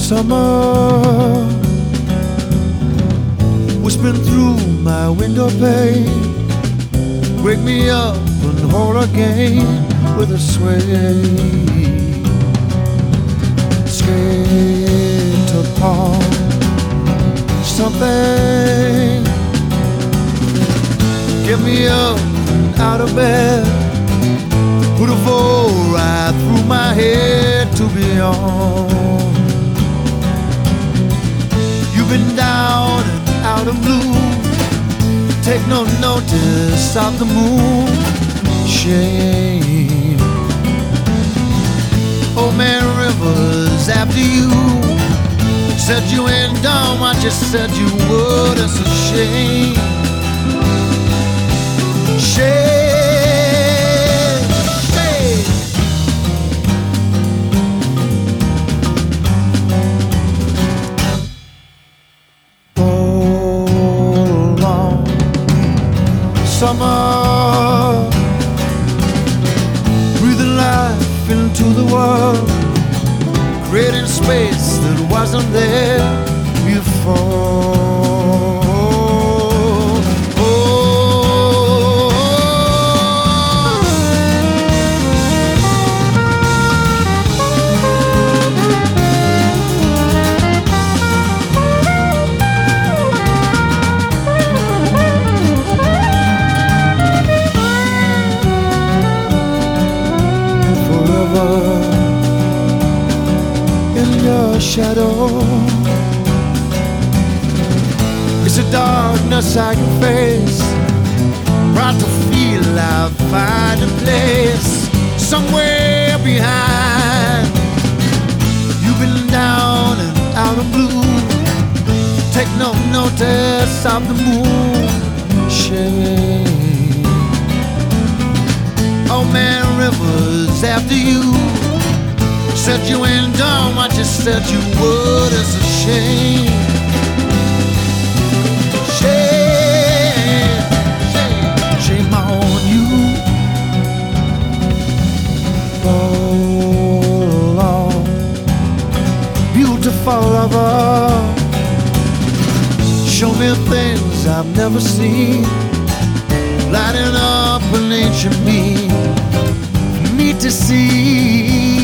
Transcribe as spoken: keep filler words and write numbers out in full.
Summer whispering through my window pane, wake me up and hold again with a sway. Skate upon something, get me up and out of bed, put a vote right through my head to be on. You've been down and out of blue, take no notice of the moon. Shame. Old man Rivers after you, said you ain't done what you said you would. It's a shame. Shame. Summer, breathing life into the world, creating space that wasn't there before. In your shadow, it's a darkness I can face, proud to feel I find a place somewhere behind. You've been down and out of blue, take no notice of the moon. Shame. Old man Rivers after you, said you ain't done what you said you would. It's a shame. Shame. Shame. Shame on you. Roll along, beautiful lover, show me things I've never seen, lighting up an ancient me, for me to see.